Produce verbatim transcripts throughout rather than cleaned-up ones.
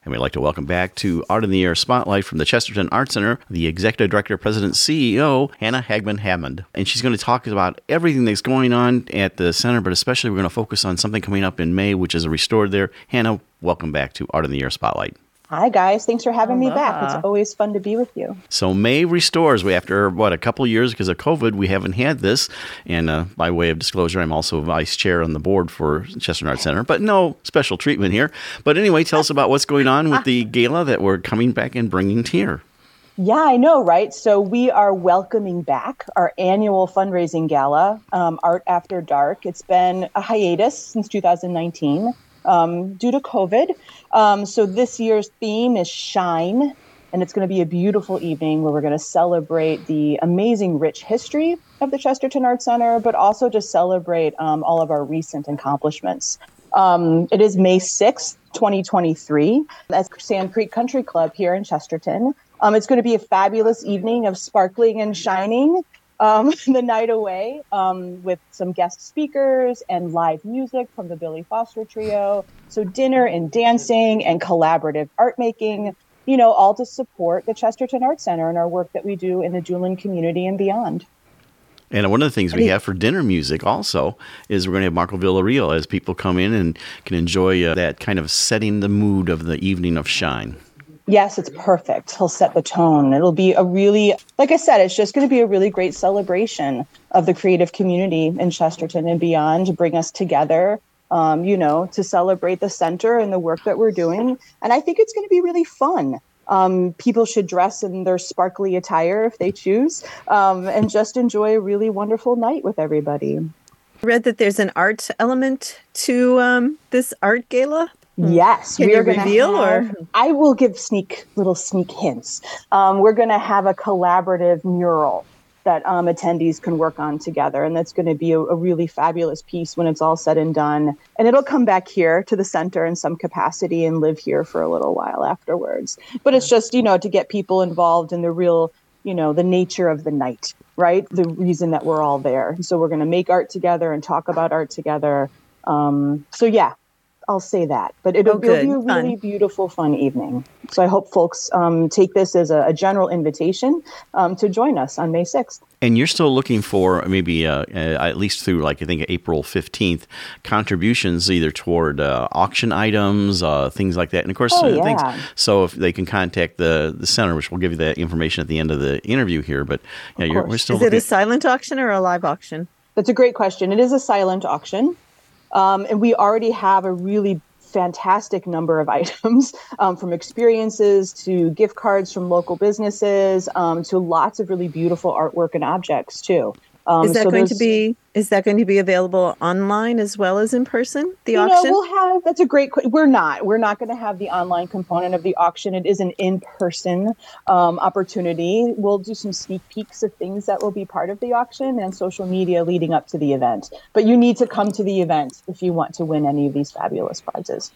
And we'd like to welcome back to Art in the Air Spotlight from the Chesterton Art Center, the Executive Director, President, C E O, Hannah Hagman-Hammond. And she's going to talk about everything that's going on at the center, but especially we're going to focus on something coming up in May, which is a Restored There. Hannah, welcome back to Art in the Air Spotlight. Hi, guys. Thanks for having Aloha. me back. It's always fun to be with you. So May Restores. We After, what, a couple years because of COVID, we haven't had this. And uh, by way of disclosure, I'm also vice chair on the board for Chesterton Art Center, but no special treatment here. But anyway, tell us about what's going on with the gala that we're coming back and bringing to here. Yeah, I know, right? So we are welcoming back our annual fundraising gala, um, Art After Dark. It's been a hiatus since two thousand nineteen. Um, due to COVID. Um, so this year's theme is Shine, and it's going to be a beautiful evening where we're going to celebrate the amazing rich history of the Chesterton Art Center, but also just celebrate um, all of our recent accomplishments. Um, it is May sixth, twenty twenty-three, at Sand Creek Country Club here in Chesterton. Um, it's going to be a fabulous evening of sparkling and shining. Um, the night away um, with some guest speakers and live music from the Billy Foster Trio. So dinner and dancing and collaborative art making, you know, all to support the Chesterton Art Center and our work that we do in the Julian community and beyond. And one of the things we have for dinner music also is we're going to have Marco Villarreal as people come in and can enjoy uh, that kind of setting the mood of the evening of Shine. Yes, it's perfect. He'll set the tone. It'll be a really, like I said, it's just going to be a really great celebration of the creative community in Chesterton and beyond to bring us together, um, you know, to celebrate the center and the work that we're doing. And I think it's going to be really fun. Um, people should dress in their sparkly attire if they choose, um, and just enjoy a really wonderful night with everybody. I read that there's an art element to um, this art gala. Yes, Can we you are going to reveal, have, or I will give sneak little sneak hints. Um, we're going to have a collaborative mural that um, attendees can work on together, and that's going to be a, a really fabulous piece when it's all said and done. And it'll come back here to the center in some capacity and live here for a little while afterwards. But it's just, you know, to get people involved in the real, you know, the nature of the night, right? The reason that we're all there. So we're going to make art together and talk about art together. Um, so yeah. I'll say that, but it'll, Oh, it'll be a good. really Fun. beautiful, fun evening. So I hope folks um, take this as a, a general invitation um, to join us on May sixth. And you're still looking for maybe uh, uh, at least through like I think April fifteenth contributions either toward uh, auction items, uh, things like that. And of course, Oh, uh, yeah. things. So if they can contact the the center, which we'll give you that information at the end of the interview here. But yeah, you're, we're course. still is it looking. a silent auction or a live auction? That's a great question. It is a silent auction. Um, and we already have a really fantastic number of items, um, from experiences to gift cards from local businesses, um, to lots of really beautiful artwork and objects too. Um, Is that so going to there's- be is that going to be available online as well as in person? The You auction? know, we'll have, that's a great, que- we're not, we're not going to have the online component of the auction. It is an in-person um, opportunity. We'll do some sneak peeks of things that will be part of the auction and social media leading up to the event. But you need to come to the event if you want to win any of these fabulous prizes.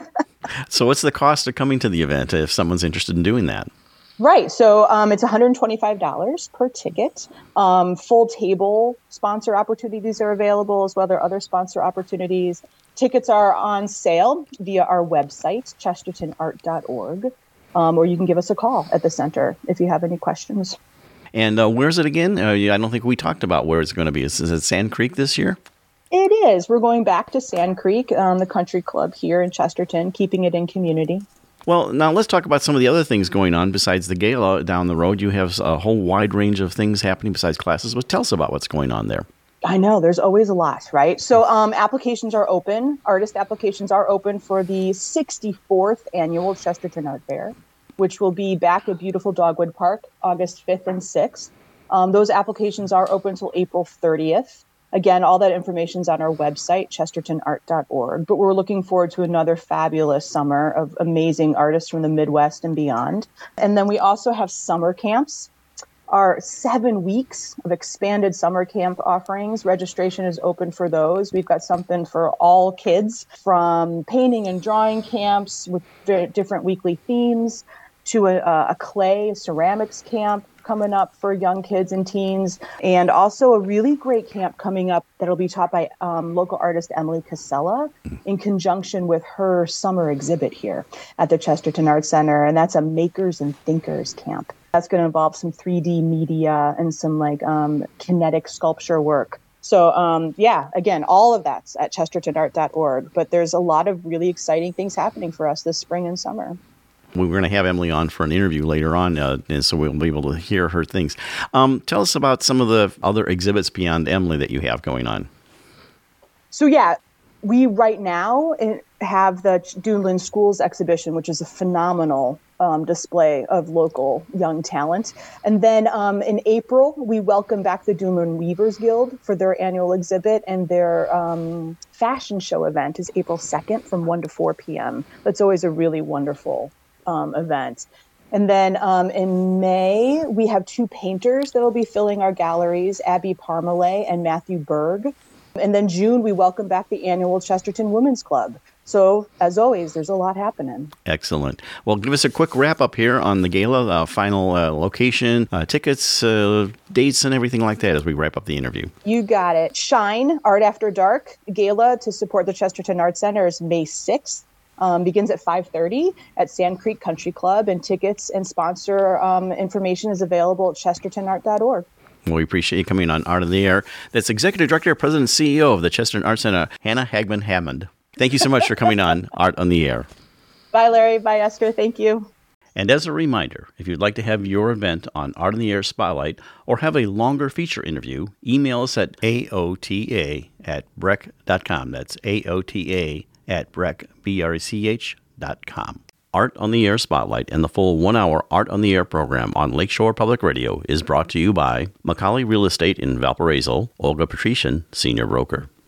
So what's the cost of coming to the event if someone's interested in doing that? Right. So um, it's one hundred twenty-five dollars per ticket. Um, full table sponsor opportunities are available, as well as other sponsor opportunities. Tickets are on sale via our website, chesterton art dot org, um, or you can give us a call at the center if you have any questions. And uh, where's it again? Uh, I don't think we talked about where it's going to be. Is, is it Sand Creek this year? It is. We're going back to Sand Creek, um, the country club here in Chesterton, keeping it in community. Well, now let's talk about some of the other things going on besides the gala down the road. You have a whole wide range of things happening besides classes. But tell us about what's going on there. I know, there's always a lot, right? So um, applications are open. Artist applications are open for the sixty-fourth annual Chesterton Art Fair, which will be back at beautiful Dogwood Park, August fifth and sixth. Um, those applications are open until April thirtieth. Again, all that information is on our website, chesterton art dot org. But we're looking forward to another fabulous summer of amazing artists from the Midwest and beyond. And then we also have summer camps. Our seven weeks of expanded summer camp offerings. Registration is open for those. We've got something for all kids, from painting and drawing camps with different weekly themes to a, a clay ceramics camp, coming up for young kids and teens, and also a really great camp coming up that'll be taught by um, local artist Emily Casella in conjunction with her summer exhibit here at the Chesterton Arts Center, and that's a Makers and Thinkers camp. That's going to involve some three D media and some like um, kinetic sculpture work. So, um, yeah, again, all of that's at chesterton art dot org. But there's a lot of really exciting things happening for us this spring and summer. We're going to have Emily on for an interview later on, uh, and so we'll be able to hear her things. Um, tell us about some of the other exhibits beyond Emily that you have going on. So, yeah, we right now have the Duneland Schools exhibition, which is a phenomenal Um, display of local young talent. And then um, in April, we welcome back the Duneland Weavers Guild for their annual exhibit, and their um, fashion show event is April second from one to four p.m. That's always a really wonderful um, event. And then um, in May, we have two painters that will be filling our galleries, Abby Parmalee and Matthew Berg. And then June, we welcome back the annual Chesterton Women's Club. So, as always, there's a lot happening. Excellent. Well, give us a quick wrap-up here on the gala, uh, final uh, location, uh, tickets, uh, dates, and everything like that as we wrap up the interview. You got it. Shine, Art After Dark, gala to support the Chesterton Arts Center is May sixth. Um, begins at five thirty at Sand Creek Country Club, and tickets and sponsor um, information is available at chesterton art dot org. Well, we appreciate you coming on Art on the Air. That's Executive Director, President, and C E O of the Chesterton Arts Center, Hannah Hagman Hammond. Thank you so much for coming on Art on the Air. Bye, Larry. Bye, Esther. Thank you. And as a reminder, if you'd like to have your event on Art on the Air Spotlight or have a longer feature interview, email us at A O T A at brec dot com. That's A O T A at brec, B R E C H dot com. Art on the Air Spotlight and the full one-hour Art on the Air program on Lakeshore Public Radio is brought to you by Macaulay Real Estate in Valparaiso, Olga Patrician, Senior Broker.